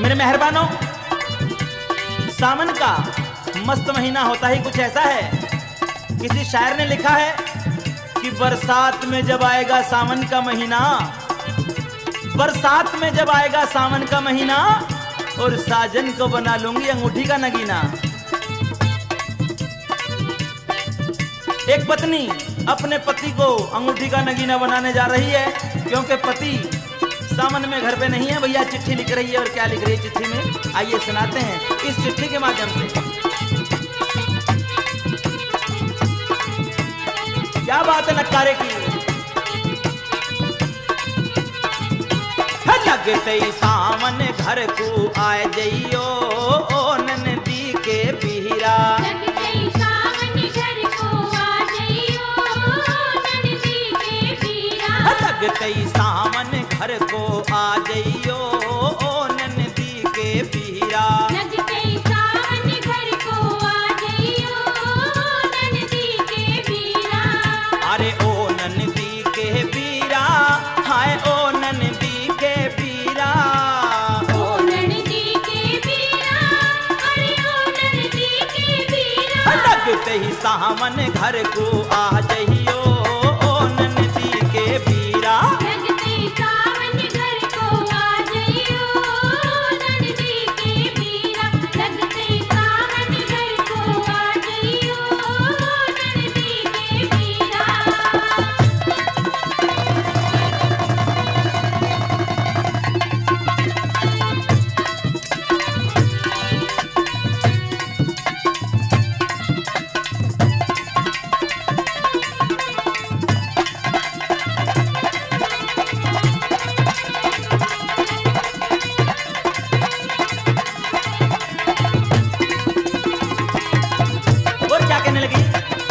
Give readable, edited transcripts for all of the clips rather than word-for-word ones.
मेरे मेहरबानों, सावन का मस्त महीना होता ही कुछ ऐसा है। किसी शायर ने लिखा है कि बरसात में जब आएगा सावन का महीना, बरसात में जब आएगा सावन का महीना, और साजन को बना लूंगी अंगूठी का नगीना। एक पत्नी अपने पति को अंगूठी का नगीना बनाने जा रही है, क्योंकि पति सावन में घर पे नहीं है। भैया चिट्ठी लिख रही है, और क्या लिख रही है चिट्ठी में, आइए सुनाते हैं इस चिट्ठी के माध्यम से। क्या बात है नक्कारे की। लगते ही सावन घर को आए जइयो, ओ ननदी के पीरा। लगते ही सावन घर को आ जइयो, ननदी के पीरा। लगते ही सावन घर को आ जइयो, ओ ननदी के पीरा। लगते ही सावन घर को आ जइयो, ननदी के पीरा। अरे ओ ननदी के पीरा, हाय ओ ननदी के पीरा। ओ ननदी के पीरा, अरे ओ ननदी के पीरा। लगते ही सावन घर को आ जइयो, ओ ननदी के पीरा। लगते ही सावन घर को आ जइयो, ननदी के पीरा। लगते ही सावन घर को आ जइयो, ननदी के पीरा। और क्या कहने लगी,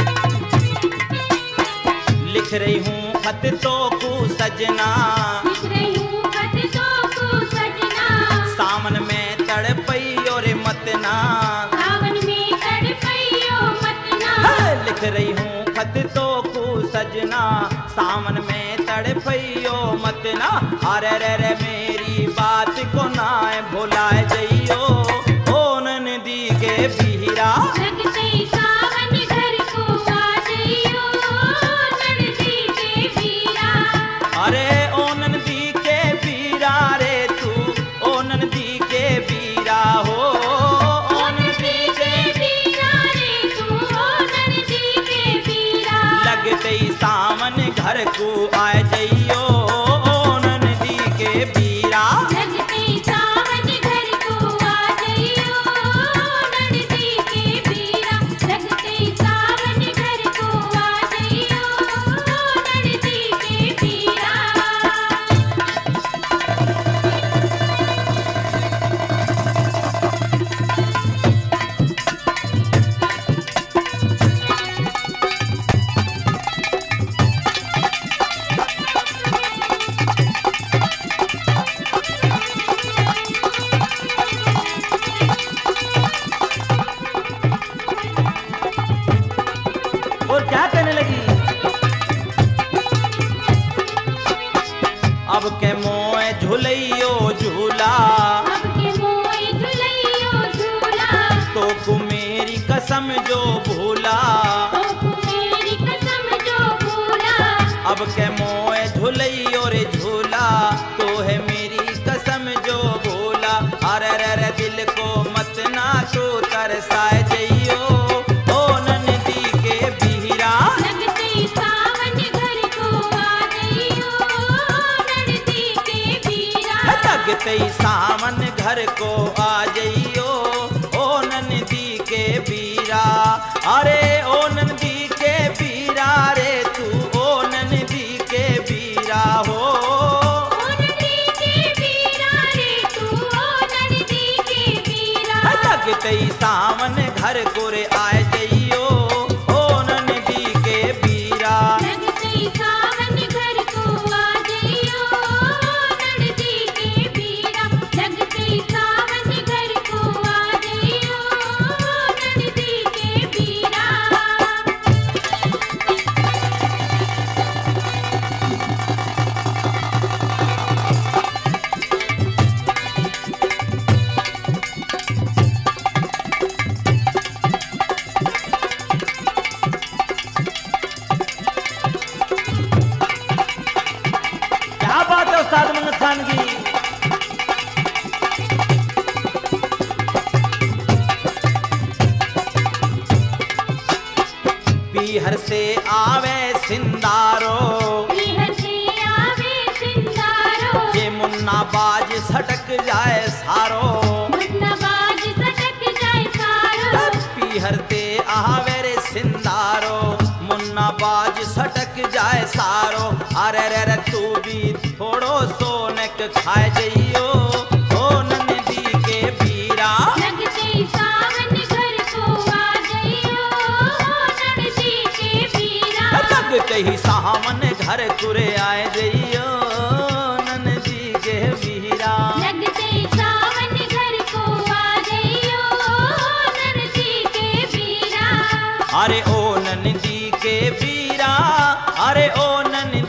लिख रही हूँ खत तो को सजना, लिख रही हूँ खत तो को सजना। सावन में तड़पई और मतना। सावन में तड़पइयो मतना। लिख रही हूँ खत तो को सजना, सावन में तड़पइयो मतना। अरे रे रे मेरी बात को ना भुलाए जइयो, ओ ननदी के पीरा। लगते ही सावन घर को आ जइयो, ननदी के पीरा। अरे ओ ननदी के पीरा रे तू, ओ ननदी के पीरा हो, ओ ननदी के। पीरा रे तू, ओ ननदी के पीरा। लगते ही सावन घर को आए जइयो, ओ ननदी के पीरा। लगते ही सावन घर को आ जइयो, ननदी के पीरा। लगते ही सावन घर को आ जइयो, ननदी के पीरा। और क्या कहने लगी, अब के मोए झुलइयो झूला, अब के मोई झुलइयो झूला। तो को मेरी कसम जो भूला। तो मेरी कसम जो भूला। अब के मोए झुलइयो रे झूला, तो है मेरी कसम जो भूला। अरे रे रे दिल को मत ना तू तरसाए जइयो, ओ ननदी के पीरा। लगते ही सावन घर को आ जइयो, ननदी के पीरा। लगते ही सावन घर को आ जइयो, ओ ननदी के पीरा। अरे ओ से आवे सिंदारो, पीहर से आवे सिंदारो, जे मुन्ना बाज सटक जाए सारो, मुन्ना बाज सटक जाए सारो, पीहर ते आवे रे सिंदारो, मुन्ना बाज सटक जाए सारो। अरे रे रे तू भी थोड़ो सोनक खाए जइयो ओ नंदी के बीरा, लगते ही सावन घर को आ जइयो नंदी के बीरा, लगते ही सावन घर तुरे आए जइयो नंदी के बीरा। लगते ही सावन घर को आ जइयो नंदी के बीरा। अरे ओ नंदी के बीरा, अरे ओ नंदी